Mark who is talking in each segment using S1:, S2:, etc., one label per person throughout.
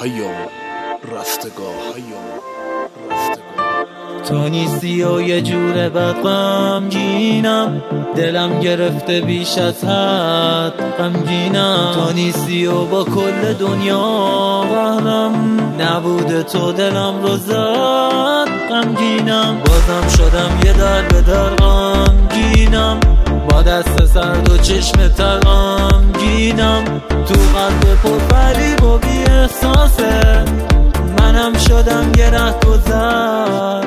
S1: تو نیستی و یه جور بد غمگینم، دلم گرفته بیش از حد غمگینم. تو نیستی و با کل دنیا قهرم، نبوده تو دلم رو زد غمگینم. بازم شدم یه در به در غمگینم، با دست سرد و چشم تر غمگینم. تو قلب پر فریب و بی احساسه، منم شدم یه ره گذر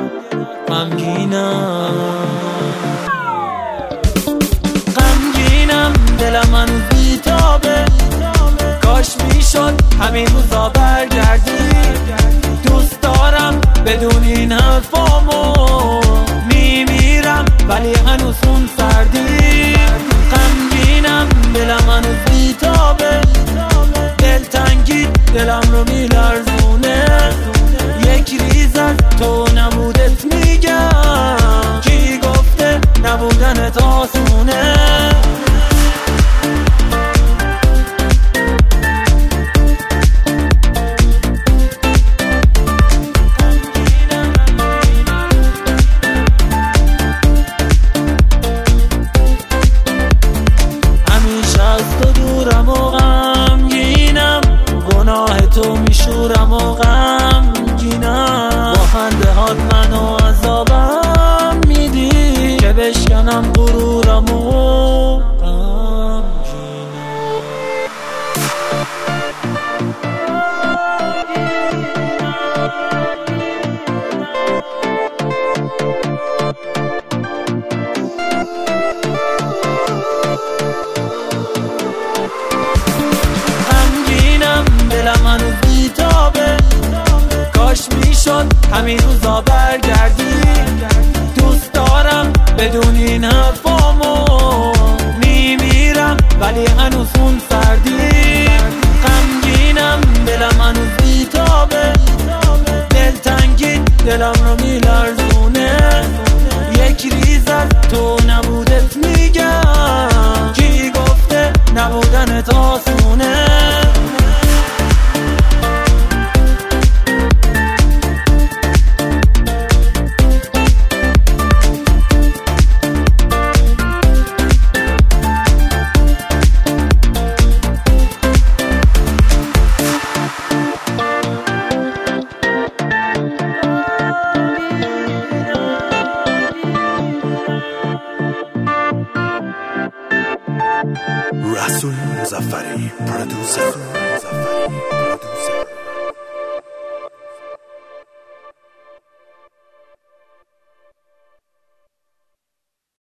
S1: غمگینم. دلم هنوز بیتابه، کاش میشد همین روزا برگردی. دوست دارم بدون این حرفامو، میمیرم ولی هنوز اون سردی. غمگینم دلم هنوز بیتابه، دلتنگی دلم رو میلرزونه. یک ریز از تو نبودت میگم، کی گفته نبودنت آسونه. همیشه از تو دورم و غمگینم، گناه تو میشورم و غمگینم. با خنده هات منو عذابم میدی، که بشکنم غرورم و غمگینم. دلم هنوز بیتابه، کاش میشد همین روزا برگردی. دوست دارم بدون این حرفامو، میمیرم ولی هنوز اون سردی. غمگینم دلم هنوز بیتابه، دلتنگی دلم رو میلرزونه. یک ریز از تو نبودت میگم، کی گفته نبودنت آسونه.
S2: رسول مظفری پرودوسر